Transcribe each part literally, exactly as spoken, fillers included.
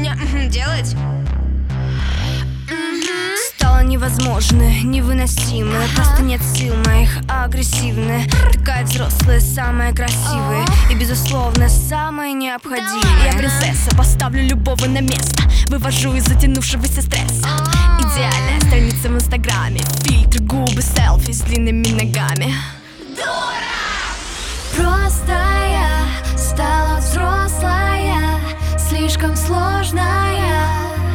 мне делать? Стало невозможно, невыносимо. Просто нет сил моих, агрессивная. Такая взрослая, самая красивая и, безусловно, самая необходимая. Я принцесса, поставлю любого на место. Вывожу из затянувшегося стресса. Идеальная страница в инстаграме. Фильтры, губы, селфи с длинными ногами. Просто я стала взрослая, слишком сложная,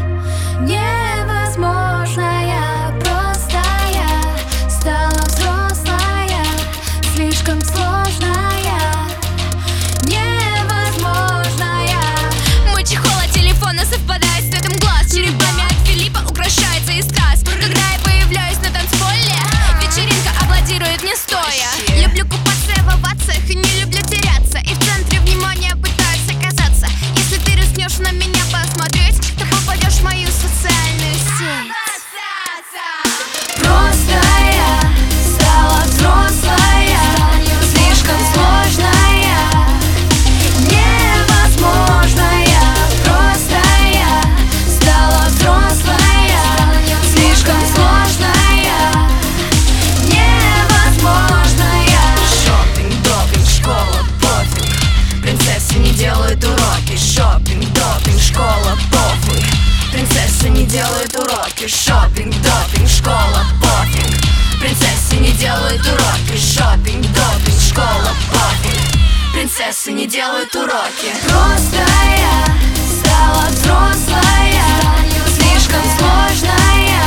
невозможная. Просто я стала взрослая, слишком сложная, невозможная. Мой чехол от телефона совпадает с цветом глаз. Черепами от Филиппа украшается и страз. Когда я появляюсь на танцполе, вечеринка аплодирует не стоя. Люблю купаться в овациях и не люблю теряться. И в центре внимания пытаюсь оказаться. Если ты рискнешь на меня посмотреть, то попадешь в мою социальную сеть. Просто я стала взрослая, слишком сложная, невозможная. Просто я стала взрослая, слишком сложная, невозможная. Шопинг, допинг, школа, пофиг. Принцессы не делают уроки. Шопинг, допинг, школа, пофиг. Принцессы не делают уроки. Шопинг, допинг, школа, пофиг. Принцессы не делают уроки. Шопинг, допинг, школа, пофиг. Принцессы не делают уроки. Просто я стала взрослая, слишком сложная,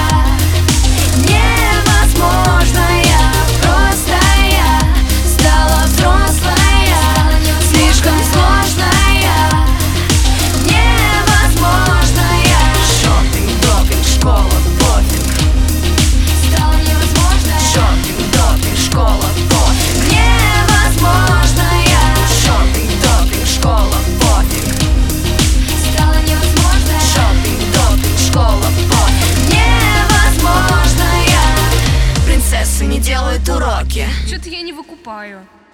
невозможная. Просто я стала взрослая, слишком сложная, невозможная. Шопинг, допинг, школа, пофиг. Стала невозможная, Шопинг, допинг, школа, пофиг. невозможная. Шопинг, допинг, школа, пофиг. Стала невозможная, Шопинг, допинг, школа, пофиг. невозможная. Принцессы не делают уроки. Что-то я не выкупаю.